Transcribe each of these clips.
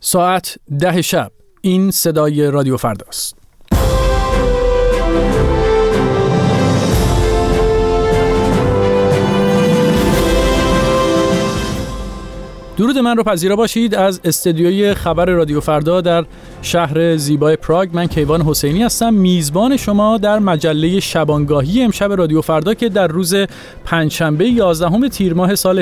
ساعت 10 شب. این صدای رادیو فرداست. درود من رو پذیرا باشید از استدیوی خبر رادیو فردا در شهر زیبای پراگ. من کیوان حسینی هستم، میزبان شما در مجله شبانگاهی امشب رادیو فردا که در روز پنجشنبه 11 تیر ماه سال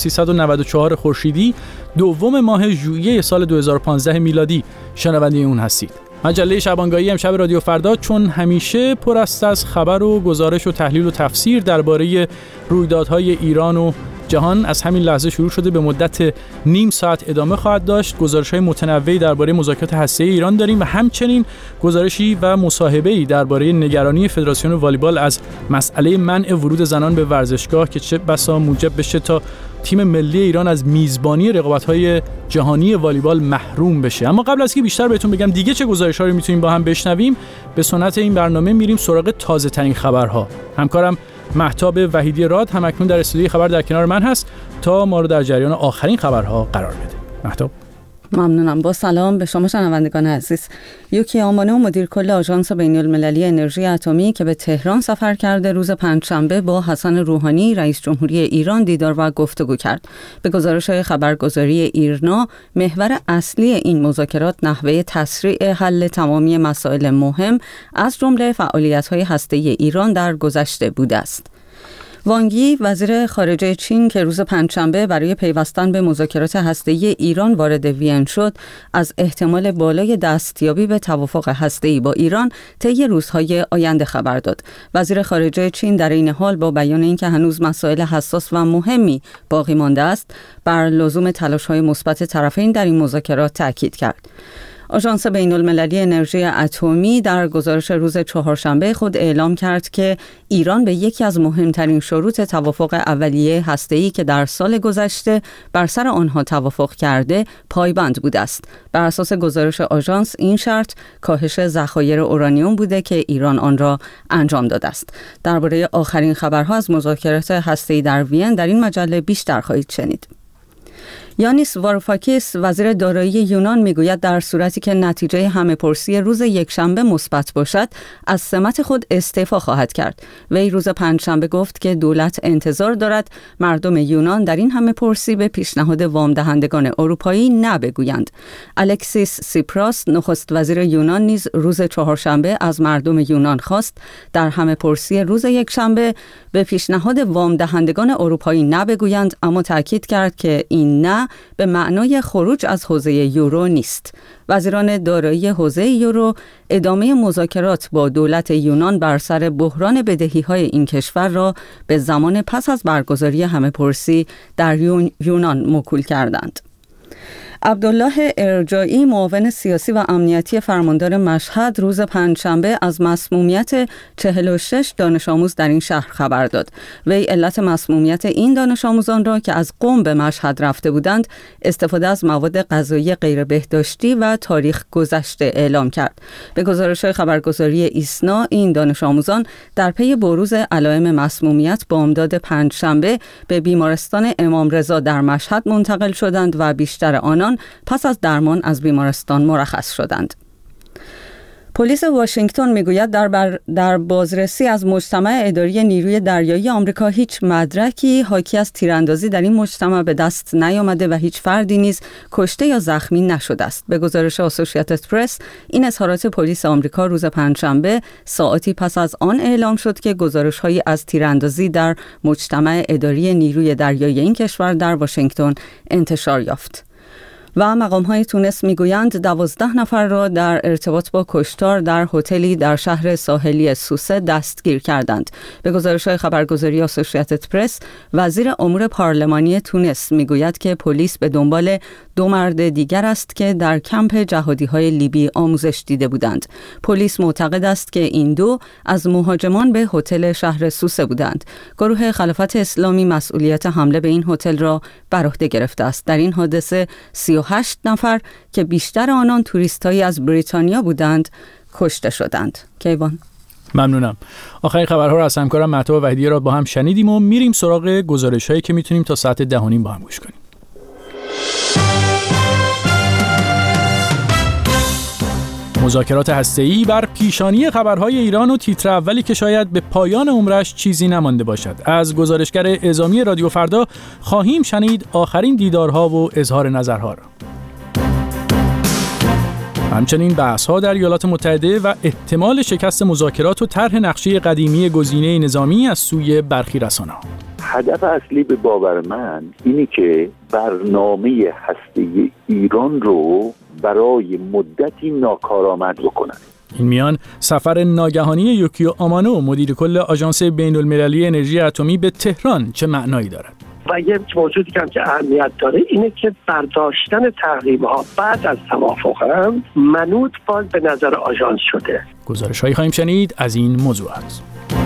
1394 خورشیدی، دوم ماه ژوئیه سال 2015 میلادی شنونده اون هستید. مجله شبانگاهی امشب رادیو فردا چون همیشه پر است از خبر و گزارش و تحلیل و تفسیر درباره رویدادهای ایران و جهان. از همین لحظه شروع شده، به مدت نیم ساعت ادامه خواهد داشت. گزارش‌های متنوعی درباره مذاکرات هسته‌ای ایران داریم و همچنین گزارشی و مصاحبه‌ای درباره نگرانی فدراسیون والیبال از مسئله منع ورود زنان به ورزشگاه که چه بسا موجب بشه تا تیم ملی ایران از میزبانی رقابت‌های جهانی والیبال محروم بشه. اما قبل از که بیشتر بهتون بگم دیگه چه گزارش‌هایی رو می‌تونیم با هم بشنویم، به سنت این برنامه میریم سراغ تازه‌ترین خبرها. همکارم مهتاب وحیدی راد هم اکنون در استودیوی خبر در کنار من هست تا ما رو در جریان آخرین خبرها قرار بده. مهتاب. ممنونم. با سلام به شما شنوندگان عزیز. یوکی آمانو مدیر کل آژانس بین‌المللی انرژی اتمی که به تهران سفر کرده، روز پنجشنبه با حسن روحانی رئیس جمهوری ایران دیدار و گفتگو کرد. به گزارش خبرگزاری ایرنا، محور اصلی این مذاکرات نحوه تسریع حل تمامی مسائل مهم از جمله فعالیت‌های هسته‌ای ایران در گذشته بوده است. وانگ یی وزیر خارجه چین که روز پنجشنبه برای پیوستن به مذاکرات هسته‌ای ایران وارد وین شد، از احتمال بالای دستیابی به توافق هسته‌ای با ایران طی روزهای آینده خبر داد. وزیر خارجه چین در این حال با بیان اینکه هنوز مسائل حساس و مهمی باقی مانده است، بر لزوم تلاش‌های مثبت طرفین در این مذاکرات تاکید کرد. آژانس بین‌المللی انرژی اتمی در گزارش روز چهارشنبه خود اعلام کرد که ایران به یکی از مهمترین شروط توافق اولیه هسته‌ای که در سال گذشته بر سر آنها توافق کرده پایبند بوده است. بر اساس گزارش آژانس این شرط کاهش ذخایر اورانیوم بوده که ایران آن را انجام داده است. درباره آخرین خبرها از مذاکرات هسته‌ای در وین در این مجله بیشتر خواهید شنید. یانیس واروفاکیس وزیر دارایی یونان میگوید در صورتی که نتیجه همه‌پرسی روز یکشنبه مثبت باشد، از سمت خود استعفا خواهد کرد. وی روز پنجشنبه گفت که دولت انتظار دارد مردم یونان در این همه‌پرسی به پیشنهاد وام دهندگان اروپایی نه بگویند. الکسیس سیپراس نخست وزیر یونان نیز روز چهارشنبه از مردم یونان خواست در همه‌پرسی روز یکشنبه به پیشنهاد وام دهندگان اروپایی نه بگویند، اما تاکید کرد که این نه به معنای خروج از حوزه یورو نیست. وزیران دارایی حوزه یورو ادامه مذاکرات با دولت یونان بر سر بحران بدهی‌های این کشور را به زمان پس از برگزاری همه‌پرسی در یونان موکول کردند. عبدالله ارجایی معاون سیاسی و امنیتی فرماندار مشهد روز پنجشنبه از مسمومیت 46 دانش آموز در این شهر خبر داد. وی علت مسمومیت این دانش آموزان را که از قم به مشهد رفته بودند استفاده از مواد غذایی غیر بهداشتی و تاریخ گذشته اعلام کرد. به گزارش خبرگزاری ایسنا، این دانش آموزان در پی بروز علائم مسمومیت بامداد پنجشنبه به بیمارستان امام رضا در مشهد منتقل شدند و بیشتر آنان پس از درمان از بیمارستان مرخص شدند. پلیس واشنگتن میگوید در بازرسی از مجتمع اداری نیروی دریایی آمریکا هیچ مدرکی حاکی از تیراندازی در این مجتمع به دست نیامده و هیچ فردی نیز کشته یا زخمی نشده است. به گزارش اسوسییتد پرس، این اظهارات پلیس آمریکا روز پنجشنبه ساعتی پس از آن اعلام شد که گزارش‌هایی از تیراندازی در مجتمع اداری نیروی دریایی این کشور در واشنگتن انتشار یافت. و مقام‌های تونس میگویند 12 نفر را در ارتباط با کشتار در هتلی در شهر ساحلی سوسه دستگیر کردند. به گزارش خبرگزاری اسوسییتد پرس، وزیر امور پارلمانی تونس میگوید که پلیس به دنبال 2 مرد دیگر است که در کمپ جهادی‌های لیبی آموزش دیده بودند. پلیس معتقد است که این 2 از مهاجمان به هتل شهر سوسه بودند. گروه خلافت اسلامی مسئولیت حمله به این هتل را بر عهده گرفته است. در این حادثه 38 نفر که بیشتر آنان توریستایی از بریتانیا بودند کشته شدند. کیوان. ممنونم. آخرین خبرها رو از همکارم مهتاب وحیدی را با هم شنیدیم و میریم سراغ گزارش‌هایی که میتونیم تا ساعت 10:30 با هم گوش کنیم. مذاکرات هسته‌ای بر پیشانی خبرهای ایران و تیتر اولی که شاید به پایان عمرش چیزی نمانده باشد. از گزارشگر اعزامی رادیو فردا خواهیم شنید آخرین دیدارها و اظهار نظرها را. همچنین بحث‌ها در ایالات متحده و احتمال شکست مذاکرات و طرح نقشه قدیمی گزینه نظامی از سوی برخی رسانه‌ها. هدف اصلی به باور من اینه که برنامه هسته‌ای ایران رو برای مدتی ناکارآمد بکنن. این میان سفر ناگهانی یوکیو آمانو مدیر کل آژانس بین‌المللی انرژی اتمی به تهران چه معنایی دارد؟ و یک موضوعی که اهمیت داره اینه که برداشتن تحریم‌ها بعد از توافق هم منوط باز به نظر آژانس شده. گزارش‌هایی خواهیم شنید از این موضوعات.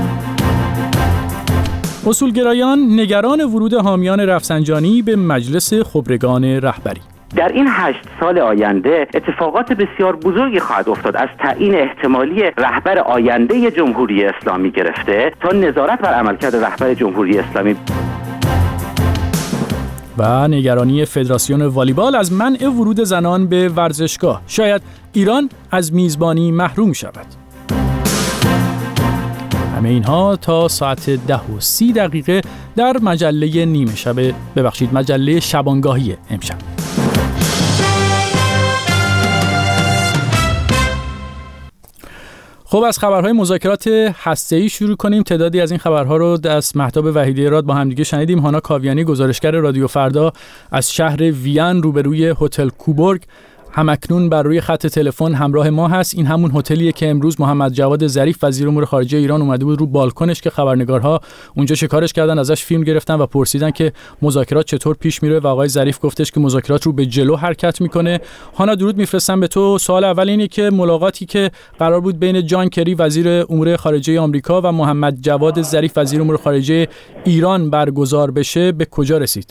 اصولگرایان نگران ورود حامیان رفسنجانی به مجلس خبرگان رهبری. در این 8 سال آینده اتفاقات بسیار بزرگی خواهد افتاد، از تعیین احتمالی رهبر آینده جمهوری اسلامی گرفته تا نظارت بر عملکرد رهبر جمهوری اسلامی. و نگرانی فدراسیون والیبال از منع ورود زنان به ورزشگاه. شاید ایران از میزبانی محروم شود. همه اینها تا ساعت 10:30 در مجله نیمه شب، مجله شبانگاهی امشب. خب از خبرهای مذاکرات هسته‌ای شروع کنیم. تعدادی از این خبرها رو از مهتاب وحیدی راد با همدیگه شنیدیم. هانا کاویانی گزارشگر رادیو فردا از شهر وین روبروی هتل کوبورگ همکنون بر روی خط تلفن همراه ما هست. این همون هتلیه که امروز محمد جواد ظریف وزیر امور خارجه ایران اومده بود رو بالکنش که خبرنگارها اونجا شکارش کردن، ازش فیلم گرفتن و پرسیدن که مذاکرات چطور پیش میره و آقای ظریف گفتش که مذاکرات رو به جلو حرکت میکنه. هانا درود میفرستم به تو. سوال اول اینه که ملاقاتی که قرار بود بین جان کری وزیر امور خارجه آمریکا و محمد جواد ظریف وزیر امور خارجه ایران برگزار بشه به کجا رسید؟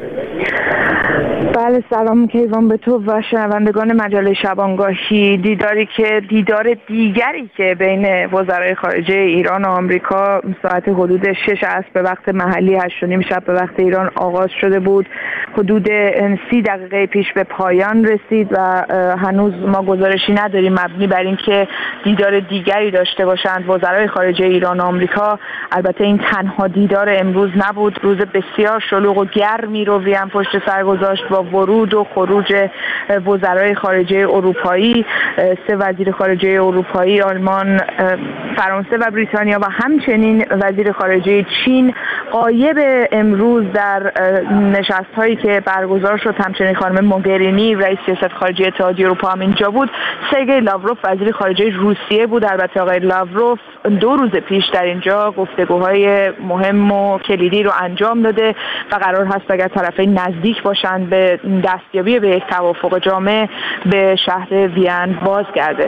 بله، سلام کیوان به تو و شنوندگان مجله شبانگاهی. دیدار دیگری که بین وزرای خارجه ایران و آمریکا ساعت حدود 6 عصر به وقت محلی 8:30 شب به وقت ایران آغاز شده بود، حدود 30 دقیقه پیش به پایان رسید و هنوز ما گزارشی نداریم مبنی بر اینکه دیدار دیگری داشته باشند وزرای خارجه ایران و آمریکا. البته این تنها دیدار امروز نبود. روز بسیار شلوغ و گرمی رو وین پشت سر گذاشت با ورود و خروج وزرای خارجه اروپایی. 3 وزیر خارجه اروپایی، آلمان، فرانسه و بریتانیا و همچنین وزیر خارجه چین غایب امروز در نشست‌هایی که برگزار شد. همچنین خانم موگرینی رئیس سیاست خارجی اتحادیه اروپا هم اینجا بود. سرگئی لاوروف وزیر خارجه روسیه بود. البته آقای لاوروف 2 روز پیش در اینجا گفتگوهای مهم و کلیدی رو انجام داده و قرار هست اگر طرفین نزدیک باشند به دستیابی به یک توافق جامع به شهر وین بازگرده.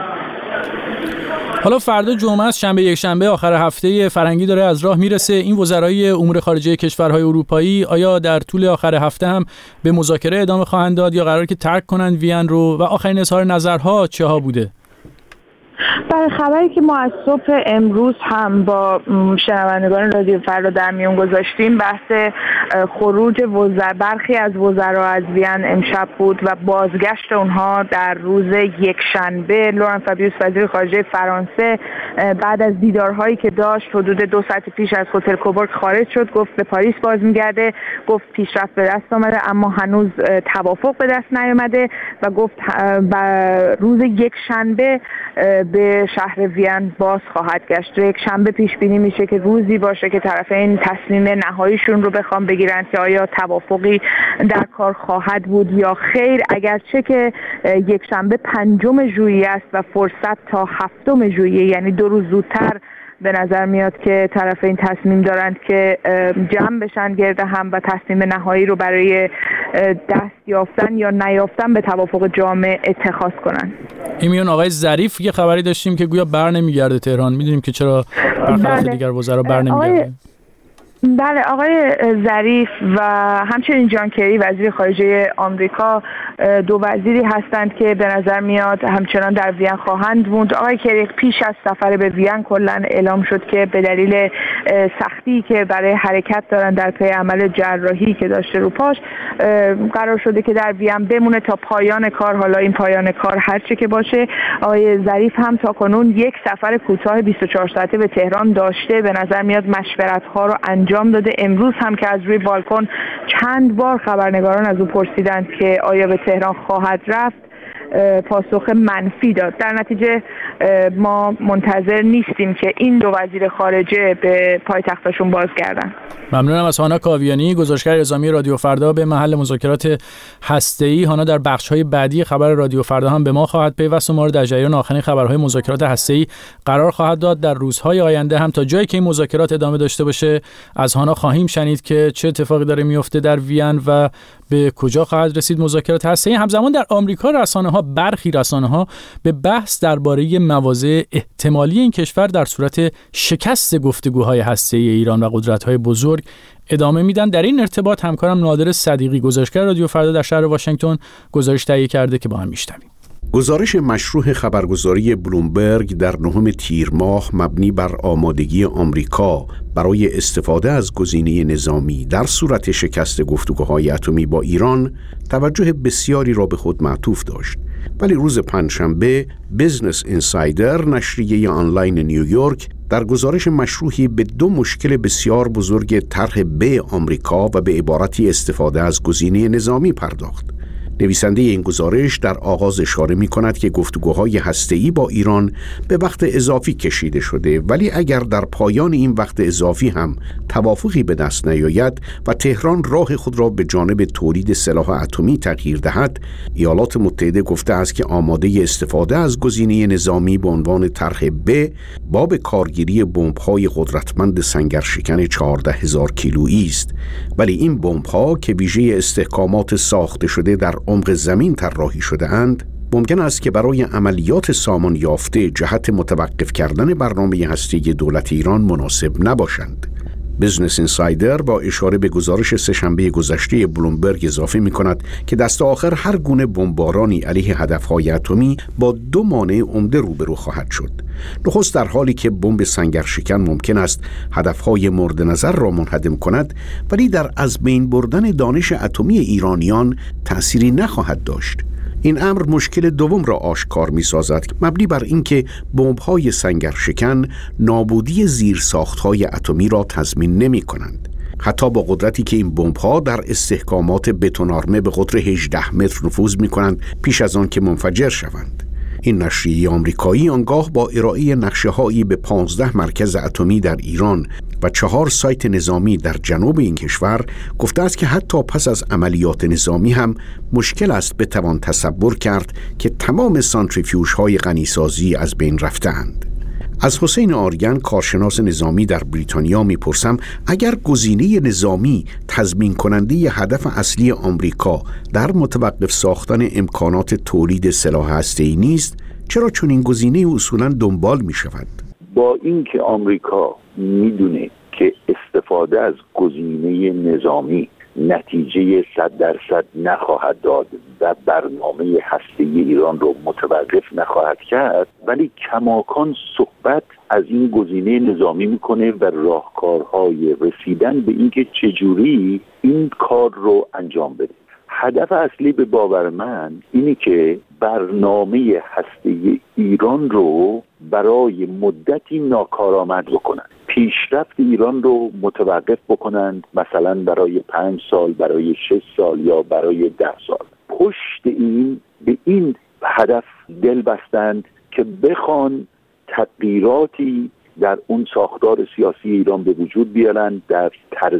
حالا فردا جمعه است، شنبه یک شنبه آخر هفته فرنگی داره از راه میرسه. این وزرای امور خارجه کشورهای اروپایی آیا در طول آخر هفته هم به مذاکره ادامه خواهند داد یا قراره که ترک کنند وین رو و آخرین اظهار نظرها چه ها بوده؟ برای خبری که ما از صبح امروز هم با شنوندگان رادیو فردا در میون گذاشتیم، بحث خروج برخی از وزرا از وین امشب بود و بازگشت اونها در روز یکشنبه. لورن فابیوس وزیر خارجه فرانسه بعد از دیدارهایی که داشت حدود 2 ساعت پیش از هتل کوبورگ خارج شد، گفت به پاریس باز میگرده، گفت پیشرفت به دست آمده اما هنوز توافق به دست نیامده و گفت روز یکشنبه به شهر وین باز خواهد گشت. یک شنبه پیش بینی میشه که روزی باشه که طرفین تصمیم نهاییشون رو بخوام بگیرن که آیا توافقی در کار خواهد بود یا خیر، اگرچه که یک شنبه 5 ژوئیه است و فرصت تا 7 ژوئیه، یعنی 2 روز زودتر به نظر میاد که طرفین تصمیم دارند که جمع بشن گرد هم و تصمیم نهایی رو برای دست یافتن یا نیافتن به توافق جامع اتخاذ کنن. این میون آقای ظریف یه خبری داشتیم که گویا بر نمیگرده تهران. میدونیم که چرا برخلاف دیگر وزرا بر نمیگرده. بله، آقای ظریف و همچنین جان کری وزیر خارجه آمریکا 2 وزیری هستند که به نظر میاد همچنان در وین خواهند موند. آقای کری پیش از سفر به وین کلا اعلام شد که به دلیل سختی که برای حرکت دارن در پی عمل جراحی که داشته رو پاش، قرار شده که در وین بمونه تا پایان کار. حالا این پایان کار هر چه که باشه، آقای ظریف هم تا کنون یک سفر کوتاه 24 ساعته به تهران داشته. به نظر میاد مشورت‌ها رو انجام داده. امروز هم که از روی بالکن چند بار خبرنگاران از او پرسیدند که آیا به تهران خواهد رفت، پاسخ منفی داد. در نتیجه ما منتظر نیستیم که این دو وزیر خارجه به پایتختشون بازگردن. ممنونم از هانا کاویانی، گزارشگر نظامی رادیو فردا به محل مذاکرات هسته‌ای. هانا در بخش‌های بعدی خبر رادیو فردا هم به ما خواهد پیوست و ما رو در جریان آخرین خبرهای مذاکرات هسته‌ای قرار خواهد داد. در روزهای آینده هم تا جایی که این مذاکرات ادامه داشته باشه از هانا خواهیم شنید که چه اتفاقی داره میفته در وین و به کجا خواهد رسید مذاکرات هسته‌ای. همزمان در آمریکا برخی رسانه‌ها به بحث درباره مواضع احتمالی این کشور در صورت شکست گفتگوهای هسته‌ای ایران و قدرت‌های بزرگ ادامه میدن. در این ارتباط همکارم نادر صدیقی، گزارشگر رادیو فردا در شهر واشنگتن، گزارش تهیه کرده که با هم میشنویم. گزارش مشروح خبرگزاری بلومبرگ در 9 تیر ماه مبنی بر آمادگی آمریکا برای استفاده از گزینه نظامی در صورت شکست گفتگوهای اتمی با ایران توجه بسیاری را به خود معطوف داشت. ولی روز پنجشنبه بیزنس اینسایدر، نشریه آنلاین نیویورک، در گزارش مشروحی به 2 مشکل بسیار بزرگ طرح ب آمریکا و به عبارتی استفاده از گزینه نظامی پرداخت. نویسنده این گزارش در آغاز اشاره می کند که گفتگوهای هسته‌ای با ایران به وقت اضافی کشیده شده، ولی اگر در پایان این وقت اضافی هم توافقی به دست نیاید و تهران راه خود را به جانب تولید سلاح اتمی تغییر دهد، ایالات متحده گفته است که آماده استفاده از گزینه نظامی به عنوان طرح ب باب کارگیری بمب‌های قدرتمند سنگرشکن 14,000 کیلویی است. ولی این بمب‌ها که ویژه استحکامات ساخته شده در عمق زمین طراحی شده اند، ممکن است که برای عملیات سامان یافته جهت متوقف کردن برنامه هسته‌ای دولت ایران مناسب نباشند. بیزنس اینسایدر با اشاره به گزارش سه‌شنبه گذشته بلومبرگ اضافه می‌کند که دست آخر هر گونه بمبارانی علیه هدف‌های اتمی با 2 مانع عمده روبرو خواهد شد. نخست در حالی که بمب سنگرشکن ممکن است هدف‌های مورد نظر را منهدم کند، ولی در از بین بردن دانش اتمی ایرانیان تأثیری نخواهد داشت. این امر مشکل دوم را آشکار می‌سازد، مبنی بر اینکه بمب‌های سنگرشکن نابودی زیرساخت‌های اتمی را تضمین نمی‌کنند، حتی با قدرتی که این بمب‌ها در استحکامات بتون‌آرمه به قطر 18 متر نفوذ می‌کنند پیش از آن که منفجر شوند. این نشریه آمریکایی آنگاه با ارائه نقشه‌هایی به 15 مرکز اتمی در ایران و 4 سایت نظامی در جنوب این کشور گفته است که حتی پس از عملیات نظامی هم مشکل است بتوان تصور کرد که تمام سانتریفیوژهای غنیسازی از بین رفته‌اند. از حسین آریان، کارشناس نظامی در بریتانیا میپرسم اگر گزینه نظامی تضمین کننده هدف اصلی آمریکا در متوقف ساختن امکانات تولید سلاح هسته‌ای نیست، چرا چنین گزینه اصولاً دنبال میشود؟ با اینکه آمریکا میدونه که استفاده از گزینه نظامی نتیجه 100% نخواهد داد و برنامه هسته‌ای ایران رو متوقف نخواهد کرد، ولی کماکان صحبت از این گزینه نظامی میکنه و راهکارهای رسیدن به اینکه چجوری این کار رو انجام بده. هدف اصلی به باور من اینه که برنامه هسته‌ای ایران رو برای مدتی ناکارآمد بکنن، پیشرفت ایران رو متوقف بکنند، مثلا برای 5 سال، برای 6 سال یا برای 10 سال. پشت این به این هدف دل بستند که بخوان تغییراتی در اون ساختار سیاسی ایران به وجود بیارن، در طرز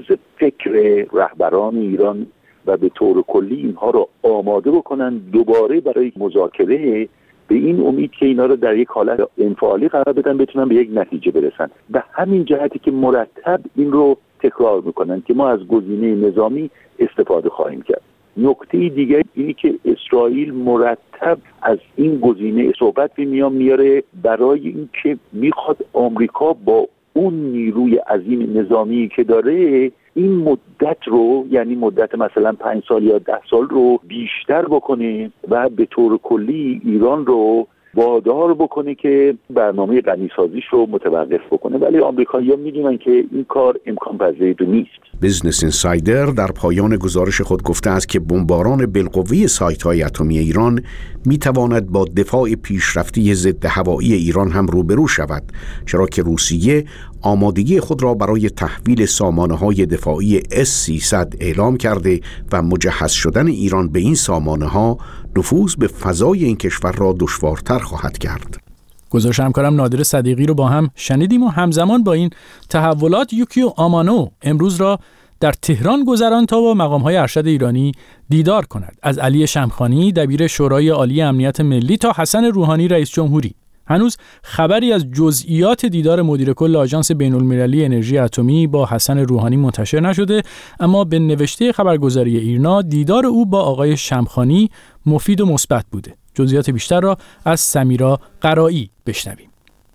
فکر رهبران ایران، و به طور کلی اینها رو آماده بکنن دوباره برای مذاکره، به این امید که اینا رو در یک حالت انفعالی قرار بدن، بتونن به یک نتیجه برسن. به همین جهتی که مرتب این رو تکرار میکنن که ما از گزینه نظامی استفاده خواهیم کرد. نکته دیگه اینی که اسرائیل مرتب از این گزینه صحبت میاره برای اینکه میخواد آمریکا با اون نیروی عظیم نظامی که داره این مدت رو، یعنی مدت مثلا 5 سال یا 10 سال رو بیشتر بکنه و به طور کلی ایران رو وادار بکنه که برنامه غنیسازیش رو متوقف بکنه، ولی آمریکایی‌ها میدونن که این کار امکان پذیر نیست. بیزنس اینسایدر در پایان گزارش خود گفته است که بمباران بالقوه سایت‌های اتمی ایران میتواند با دفاع پیشرفته ضد هوایی ایران هم روبرو شود، چرا که روسیه آمادگی خود را برای تحویل سامانه‌های دفاعی S-300 اعلام کرده و مجهز شدن ایران به این سامانه‌ها نفوذ به فضای این کشور را دشوارتر خواهد کرد. گزارش همکارم نادر صدیقی رو با هم شنیدیم و همزمان با این تحولات یوکیو آمانو امروز را در تهران گذراند تا با مقام‌های ارشد ایرانی دیدار کند، از علی شمخانی دبیر شورای عالی امنیت ملی تا حسن روحانی رئیس جمهوری. هنوز خبری از جزئیات دیدار مدیر کل آژانس بین‌المللی انرژی اتمی با حسن روحانی منتشر نشده، اما به نوشته خبرگزاری ایرنا دیدار او با آقای شمخانی مفید و مثبت بوده. جزئیات بیشتر را از سمیرا قرایی بشنویم.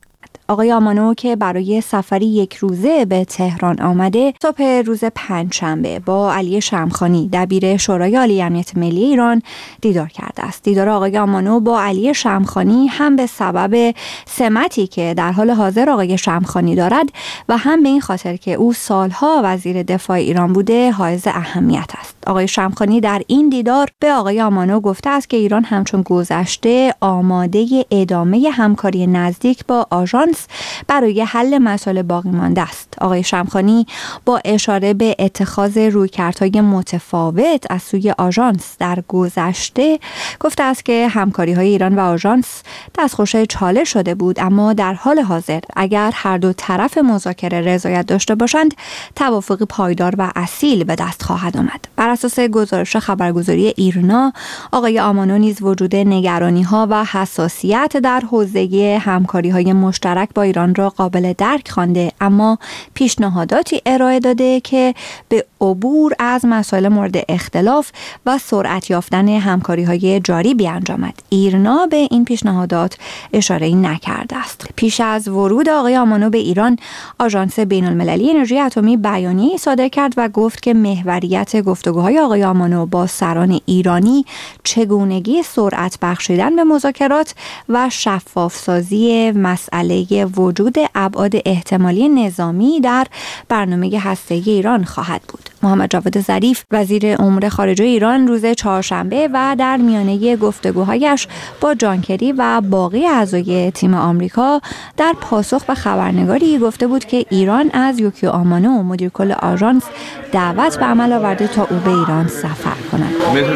آقای آمانو که برای سفری 1 روزه به تهران آمده، صبح روز پنجشنبه با علی شمخانی دبیر شورای عالی امنیت ملی ایران دیدار کرده است. دیدار آقای آمانو با علی شمخانی هم به سبب سمتی که در حال حاضر آقای شمخانی دارد و هم به این خاطر که او سالها وزیر دفاع ایران بوده حائز اهمیت است. آقای شمخانی در این دیدار به آقای آمانو گفته است که ایران همچون گذشته آماده ادامه همکاری نزدیک با آژانس برای حل مسائل باقی مانده است. آقای شمخانی با اشاره به اتخاذ رویکردهای متفاوت از سوی آژانس در گذشته گفته است که همکاری‌های ایران و آژانس دستخوش چالش شده بود، اما در حال حاضر اگر هر دو طرف مذاکره رضایت داشته باشند توافق پایدار و اصیل به دست خواهد آمد. بر اساس گزارش خبرگزاری ایرنا، آقای آمانو نیز وجود نگرانی‌ها و حساسیت در حوزه همکاری‌های مشترک با ایران را قابل درک خوانده، اما پیشنهاداتی ارائه داده که به عبور از مسائل مورد اختلاف و سرعت یافتن همکاری‌های جاری بیانجامد. ایرنا به این پیشنهادات اشاره‌ای نکرده است. پیش از ورود آقای آمانو به ایران، آژانس بین‌المللی انرژی اتمی بیانیه‌ای صادر کرد و گفت که محوریت گفتگوهای آقای آمانو با سران ایرانی چگونگی سرعت بخشیدن به مذاکرات و شفاف‌سازی مسئله وجود ابعاد احتمالی نظامی در برنامه هسته‌ای ایران خواهد بود. محمد جواد ظریف وزیر امور خارجه ایران روز چهارشنبه و در میانه گفتگوهایش با جان کری و باقی اعضای تیم آمریکا در پاسخ به خبرنگاری گفته بود که ایران از یوکیو آمانو مدیر کل آژانس دعوت به عمل آورده تا او به ایران سفر کند.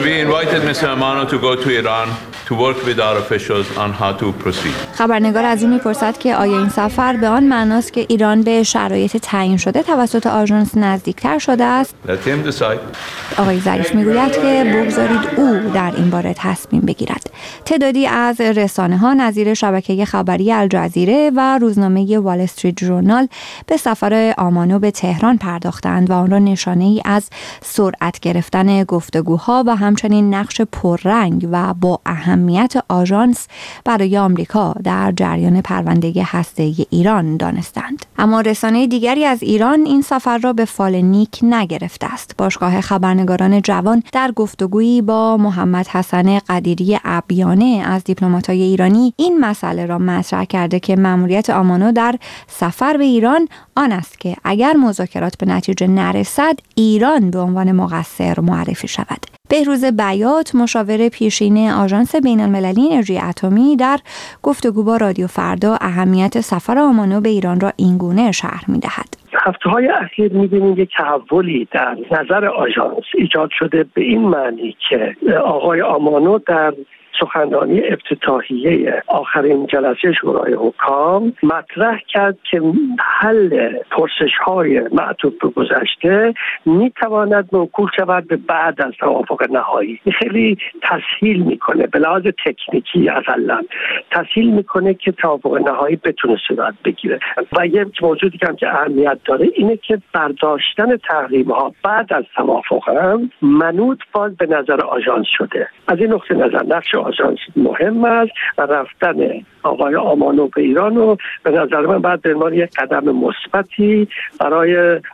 خبرنگار از این میپرسد که آیا این سفر به آن معناست که ایران به شرایط تعیین شده توسط آژانس نزدیکتر شده است؟ آقای ظریف میگوید که بگذارید او در این باره تصمیم بگیرد. تعدادی از رسانه‌ها نظیر شبکه خبری الجزیره و روزنامه وال استریت ژورنال به سفر آمانو به تهران پرداختند و آن را نشانه‌ای از سرعت گرفتن گفتگوها و همچنین نقش پررنگ و با اهمیت آژانس برای آمریکا در جریان پرونده هسته‌ای ایران دانستند. اما رسانه دیگری از ایران این سفر را به فال نیک نگرفته است. باشگاه خبرنگاران جوان در گفتگویی با محمد حسن قدیری ابیانه از دیپلمات‌های ایرانی این مسئله را مطرح کرده که مأموریت آمانو در سفر به ایران آن است که اگر مذاکرات به نتیجه نرسد ایران به عنوان مقصر معرفی شود. بهروز بیات مشاور پیشین آژانس بین‌المللی انرژی اتمی در گفتگو با رادیو فردا اهمیت سفر آمانو به ایران را اینگونه شرح می‌دهد. هفته‌های اخیر می‌بینیم یک تحولی در نظر آژانس ایجاد شده به این معنی که آقای آمانو در سخنرانی افتتاحیه آخرین جلسه شورای حکام مطرح کرد که حل پرسش‌های معطوف به گذشته میتواند موکول شود به بعد از توافق نهایی. خیلی تسهیل میکنه، به لحاظ تکنیکی اصلا تسهیل میکنه که توافق نهایی بتونه صورت بگیره. و یک موضوعی که اهمیت داره اینه که برداشتن تحریم‌ها بعد از توافق هم منوط باز به نظر آژانس شده. از این نقطه نظر نقش آژانس مهم است و رفتن آقای آمانو به ایران رو به نظر من بعد به عنوان یک قدم مثبتی برای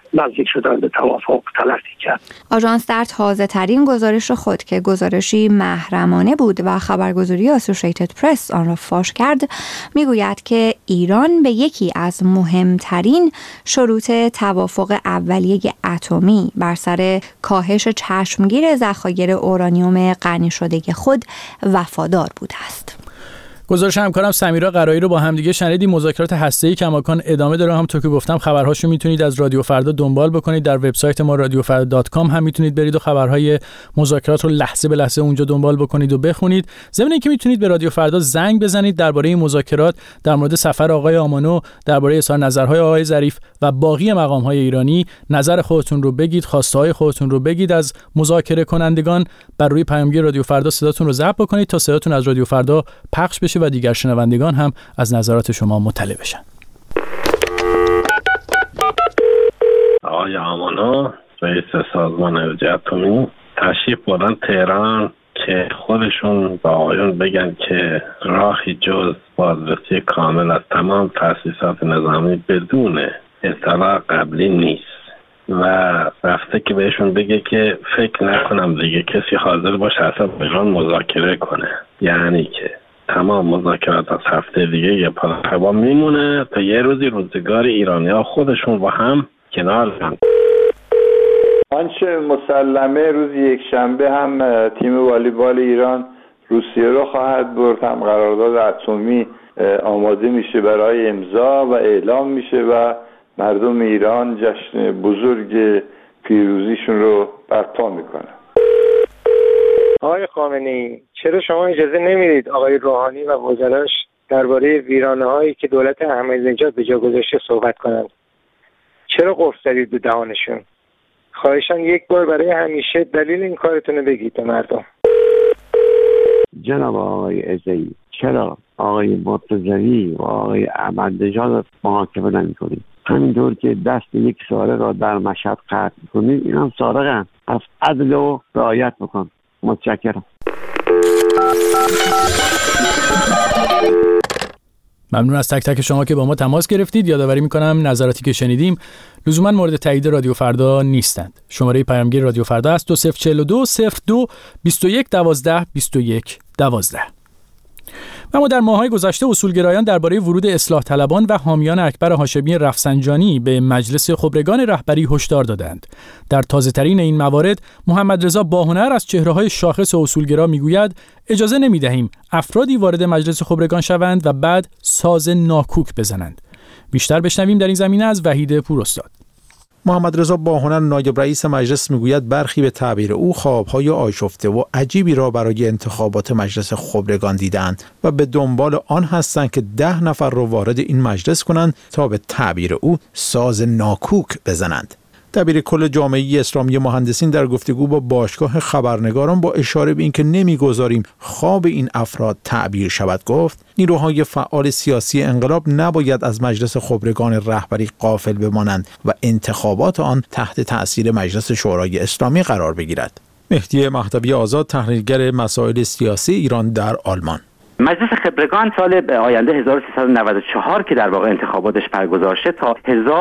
نزدیک شدن به توافق تلقی کرد. آژانس در تازه ترین گزارش خود که گزارشی محرمانه بود و خبرگزاری اسوسییتد پرس آن را فاش کرد میگوید که ایران به یکی از مهمترین شروط توافق اولیه اتمی بر سر کاهش چشمگیر ذخایر اورانیوم غنی شده خود وفادار بوده است. گزارش همکارم سمیرا قرایی رو با همدیگه شنیدیم. مذاکرات هسته‌ای کماکان ادامه داره. همونطور که گفتم خبرهاشو میتونید از رادیو فردا دنبال بکنید. در وبسایت ما radiofrda.com هم میتونید برید و خبرهای مذاکرات رو لحظه به لحظه اونجا دنبال بکنید و بخونید. ضمن اینکه میتونید به رادیو فردا زنگ بزنید درباره این مذاکرات، در مورد سفر آقای آمانو، درباره اظهار نظرهای آقای ظریف و باقی مقام‌های ایرانی نظر خودتون رو بگید، خواسته‌های خودتون رو بگید از مذاکره کنندگان. بر روی پیامگیر رادیو فردا صداتون رو ضبط بکنید تا صداتون از رادیو فردا پخش بشه و دیگر شنوندگان هم از نظرات شما مطلع بشن. آقای آمانو رئیس سازمان انرژی اتمی تشریف بردن تهران که خودشون با آقایون بگن که راهی جز بازرسی کامل از تمام تأسیسات نظامی بدون اطلاع قبلی نیست و رفته که بهشون بگه که فکر نکنم دیگه کسی حاضر باشه اصلا با ایران مذاکره کنه، یعنی که تمام مذاکرات از هفته دیگه یه پا میمونه تا یه روزی روزگار ایرانی‌ها خودشون با هم کنار بیان. آنچه مسلمه روز یک شنبه هم تیم والیبال ایران روسیه رو خواهد برد، هم قرارداد اتمی آماده میشه برای امضا و اعلام میشه و مردم ایران جشن بزرگ پیروزیشون رو برپا میکنن. آقای خامنه‌ای، چرا شما اجازه نمیدید آقای روحانی و وزراش درباره ویرانه‌هایی که دولت احمدی‌نژاد به جا گذاشته صحبت کنند؟ چرا قفل زدید به دهانشون؟ خواهشاً یک بار برای همیشه دلیل این کارتون رو بگید به مردم. جناب آقای عزیزی، چرا آقای مرتضوی و آقای احمدی‌نژاد رو محاکمه نمی‌کنید؟ همینطور که دست یک سارق را در مشهد قطع کنید، این هم سارقن. از عدل و رعایت بکن. متشکرم. ممنون از تک تک شما که با ما تماس گرفتید. یادآوری میکنم نظراتی که شنیدیم لزوما مورد تایید رادیو فردا نیستند. شماره پیامگیر رادیو فردا است 2042 02 21 12 21 12. اما در ماه‌های گذشته اصولگرایان درباره ورود اصلاح طلبان و حامیان اکبر هاشمی رفسنجانی به مجلس خبرگان رهبری هشدار دادند. در تازه‌ترین این موارد محمدرضا باهنر از چهره‌های شاخص اصولگرا میگوید اجازه نمی‌دهیم افرادی وارد مجلس خبرگان شوند و بعد ساز ناکوک بزنند. بیشتر بشنویم در این زمینه از وحید پوراستاد. محمدرضا باهنر نایب رئیس مجلس میگوید برخی به تعبیر او خوابهای آشفته و عجیبی را برای انتخابات مجلس خبرگان دیدند و به دنبال آن هستند که 10 نفر را وارد این مجلس کنند تا به تعبیر او ساز ناکوک بزنند. دبیر کل جامعه اسلامی مهندسین در گفتگو با باشگاه خبرنگاران با اشاره به اینکه نمیگذاریم خواب این افراد تعبیر شود گفت نیروهای فعال سیاسی انقلاب نباید از مجلس خبرگان رهبری غافل بمانند و انتخابات آن تحت تأثیر مجلس شورای اسلامی قرار بگیرد. مهدی مهدوی آزاد، تحلیلگر مسائل سیاسی ایران در آلمان: مجلس خبرگان سال آینده 1394 که در واقع انتخاباتش برگزار شد تا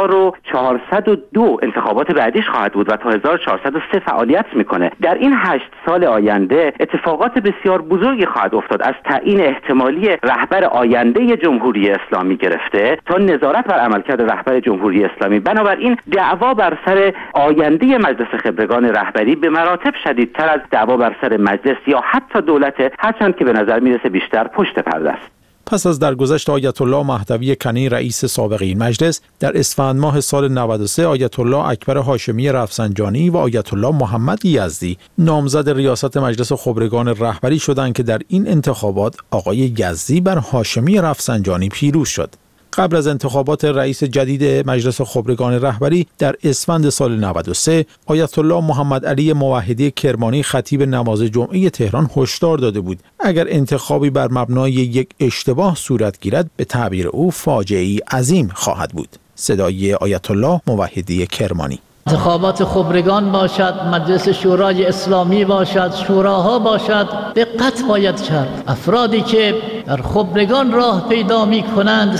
1402 انتخابات بعدیش خواهد بود و تا 1403 فعالیت میکنه. در این 8 سال آینده اتفاقات بسیار بزرگی خواهد افتاد، از تعیین احتمالی رهبر آینده جمهوری اسلامی گرفته تا نظارت بر عملکرد رهبر جمهوری اسلامی. بنابراین دعوا بر سر آینده مجلس خبرگان رهبری به مراتب شدیدتر از دعوا بر سر مجلس یا حتی دولت، هرچند که به نظر میرسه بیشتر پشت پرده است. پس از درگذشت آیت الله مهدوی کنی رئیس سابق این مجلس، در اسفند ماه سال 93 آیت الله اکبر هاشمی رفسنجانی و آیت الله محمد یزدی نامزد ریاست مجلس خبرگان رهبری شدند که در این انتخابات آقای یزدی بر هاشمی رفسنجانی پیروز شد. قبل از انتخابات رئیس جدید مجلس خبرگان رهبری در اسفند سال 93 آیت الله محمد علی موحدی کرمانی خطیب نماز جمعه تهران هشدار داده بود اگر انتخابی بر مبنای یک اشتباه صورت گیرد به تعبیر او فاجعه‌ای عظیم خواهد بود. صدای آیت الله موحدی کرمانی: انتخابات خبرگان باشد، مجلس شورای اسلامی باشد، شوراها باشد، دقت باید کرد. افرادی که در خبرگان راه پیدا می کنند 100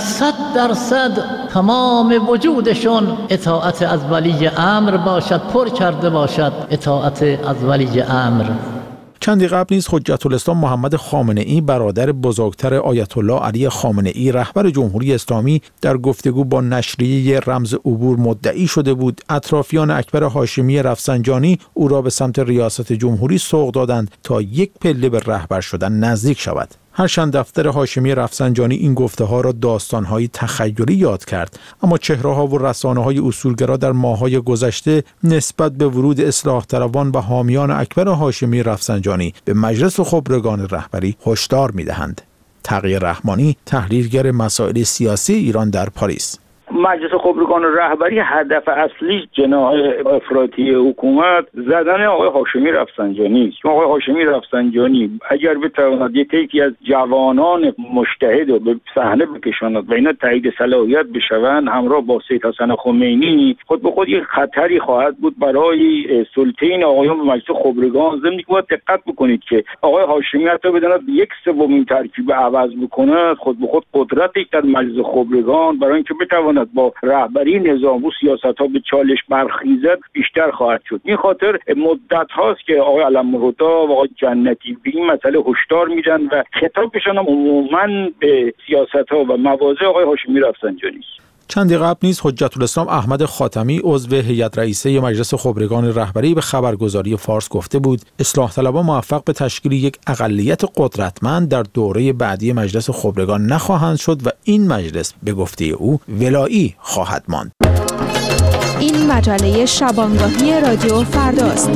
تمام وجودشون اطاعت از ولی امر باشد، پر کرده باشد اطاعت از ولی امر. چندی قبل نیز حجت الاسلام محمد خامنه‌ای برادر بزرگتر آیت الله علی خامنه‌ای رهبر جمهوری اسلامی در گفتگو با نشریه رمز عبور مدعی شده بود اطرافیان اکبر هاشمی رفسنجانی او را به سمت ریاست جمهوری سوق دادند تا یک پله به رهبر شدن نزدیک شود. هرچند دفتر هاشمی رفسنجانی این گفته‌ها را داستان‌های تخیلی یاد کرد، اما چهره‌ها و رسانه‌های اصولگرا در ماه‌های گذشته نسبت به ورود اصلاح طلبان و حامیان اکبر هاشمی رفسنجانی به مجلس خبرگان رهبری هشدار می‌دهند. تقی رحمانی، تحلیلگر مسائل سیاسی ایران در پاریس: مجلس خبرگان رهبری هدف اصلی جناح افراطی حکومت زدن آقای هاشمی رفسنجانی است. آقای هاشمی رفسنجانی اگر بتواند یکی از جوانان مجتهد رو به صحنه بکشاند و اینا تایید صلاحیت بشوند همراه با سید حسن خمینی، خود به خود یک خطری خواهد بود برای سلطه آقایان به مجلس خبرگان. ضمن که باید دقت بکنید که آقای هاشمی حتی بداند 1/3 ترکیب عوض بکند، خود به خود قدرتی در مجلس خبرگان برای اینکه بتواند با رهبری نظام و سیاست‌ها به چالش برخیزد بیشتر خواهد شد. این خاطر مدت هاست که آقای علم‌الهدی و آقای جنتی به این مسئله هشدار میدن و خطابشان هم عموماً به سیاست‌ها و مواضع آقای هاشمی رفسنجانی است. چندی قبل نیز حجت الاسلام احمد خاتمی عضو هیئت رئیسه مجلس خبرگان رهبری به خبرگزاری فارس گفته بود اصلاح طلبان موفق به تشکیل یک اقلیت قدرتمند در دوره بعدی مجلس خبرگان نخواهند شد و این مجلس به گفته او ولایی خواهد ماند. این مجله شبانگاهی رادیو فرداست.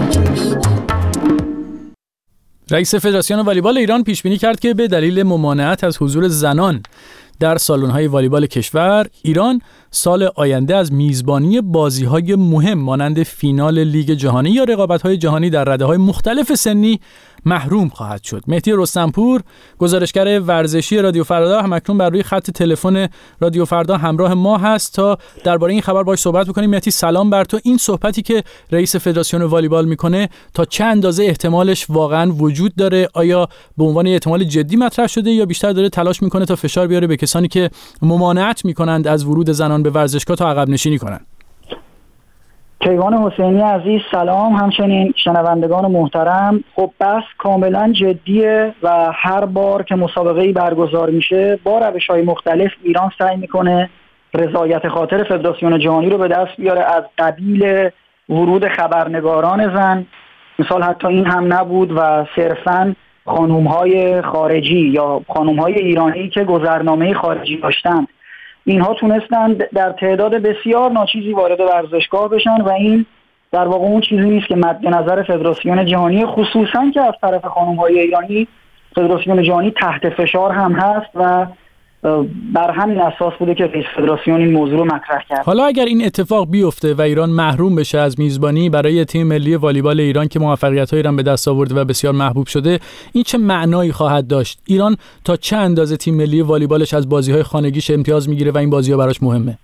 رئیس فدراسیون والیبال ایران پیش بینی کرد که به دلیل ممانعت از حضور زنان در سالن‌های والیبال کشور، ایران سال آینده از میزبانی بازی‌های مهم مانند فینال لیگ جهانی یا رقابت‌های جهانی در رده‌های مختلف سنی محروم خواهد شد. مهدی رستمپور، گزارشگر ورزشی رادیو فردا، همکنون بر روی خط تلفن رادیو فردا همراه ما هست تا درباره این خبر باهاش صحبت بکنیم. مهدی سلام بر تو. این صحبتی که رئیس فدراسیون والیبال میکنه تا چه اندازه احتمالش واقعا وجود داره؟ آیا به عنوان احتمال جدی مطرح شده یا بیشتر داره تلاش میکنه تا فشار بیاره به کسانی که ممانعت میکنند از ورود زنان به ورزشگاه تا عقب نشینی کنند؟ کیوان حسینی عزیز سلام، همچنین شنوندگان محترم. خب بحث کاملا جدیه و هر بار که مسابقه‌ای برگزار میشه با روش‌های مختلف ایران سعی میکنه رضایت خاطر فدراسیون جهانی رو به دست بیاره، از قبیل ورود خبرنگاران زن. مثال حتی این هم نبود و صرفاً خانوم‌های خارجی یا خانوم‌های ایرانی که گذرنامه خارجی داشتند، اینها تونستند در تعداد بسیار ناچیزی وارد ورزشگاه بشن و این در واقع اون چیزی نیست که مد نظر فدراسیون جهانی، خصوصا که از طرف خانم‌های ایرانی فدراسیون جهانی تحت فشار هم هست و بر همین اساس بوده که رئیس فدراسیون این موضوع رو مطرح کرد. حالا اگر این اتفاق بیفته و ایران محروم بشه از میزبانی برای تیم ملی والیبال ایران که موفقیت‌های ایران به دست آورده و بسیار محبوب شده، این چه معنایی خواهد داشت؟ ایران تا چه اندازه تیم ملی والیبالش از بازی‌های خانگیش امتیاز میگیره و این بازی‌ها براش مهمه؟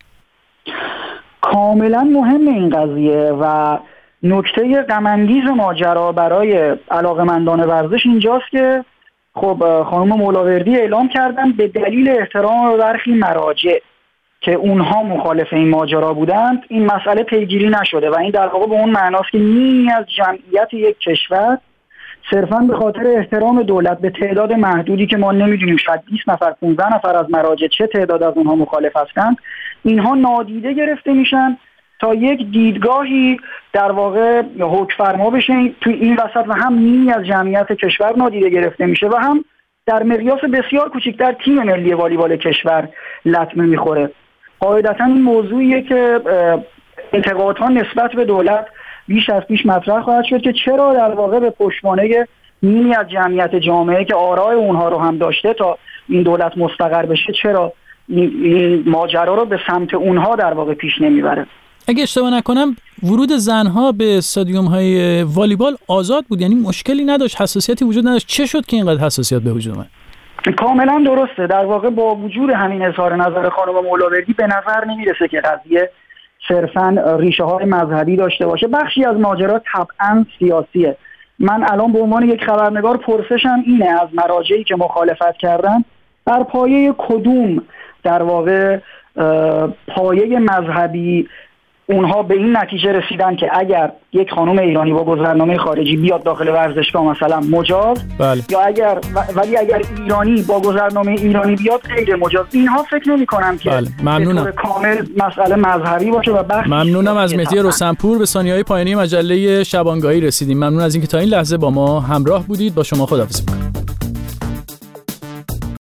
کاملا مهمه این قضیه و نکته غم‌انگیز ماجرا برای علاقه‌مندان ورزش اینجاست که خب خانم مولاوردی اعلام کردن به دلیل احترام برخی مراجع که اونها مخالف این ماجرا بودند این مسئله پیگیری نشده و این در واقع به اون معناست که نیمی از جمعیت یک کشور صرفاً به خاطر احترام دولت به تعداد محدودی که ما نمیدونیم شاید 20 نفر 15 نفر از مراجع چه تعداد از اونها مخالف هستند، اینها نادیده گرفته میشن تا یک دیدگاهی در واقع حکم فرما بشه تو این وسط و هم نیمی از جمعیت کشور نادیده گرفته میشه و هم در مقیاس بسیار کوچکتر تیم ملی والیبال کشور لطمه میخوره. قاعدتا این موضوعیه که انتقادها نسبت به دولت بیش از پیش مطرح خواهد شد که چرا در واقع به پشتوانه نیمی از جمعیت جامعه که آرای اونها رو هم داشته تا این دولت مستقر بشه چرا این ماجرا رو به سمت اونها در واقع پیش نمیبره. اگه اشتباه نکنم ورود زنها به استادیوم‌های والیبال آزاد بود، یعنی مشکلی نداشت، حساسیتی وجود نداشت. چه شد که اینقدر حساسیت به وجود اومد؟ کاملا درسته. در واقع با وجود همین اظهار نظر خانم مولاوردی به نظر نمیرسه که قضیه صرفاً ریشه‌های مذهبی داشته باشه. بخشی از ماجرا طبعاً سیاسیه. من الان به عنوان یک خبرنگار پرسشم اینه از مراجعی که مخالفت کردن بر پایه کدوم در واقع پایه مذهبی اونها به این نتیجه رسیدن که اگر یک خانم ایرانی با گذرنامه خارجی بیاد داخل ورزشگاه مثلا مجاز، بله. یا ولی اگر ایرانی با گذرنامه ایرانی بیاد غیر مجاز. اینها فکر نمی‌کنم که بله. به طور کامل مسئله مذهبی باشه و بحث. ممنونم از مهدی رستمپور. به ثانیه‌های پایانی مجله شبانگاهی رسیدیم. ممنون از اینکه تا این لحظه با ما همراه بودید. با شما خداحافظی می‌کنم.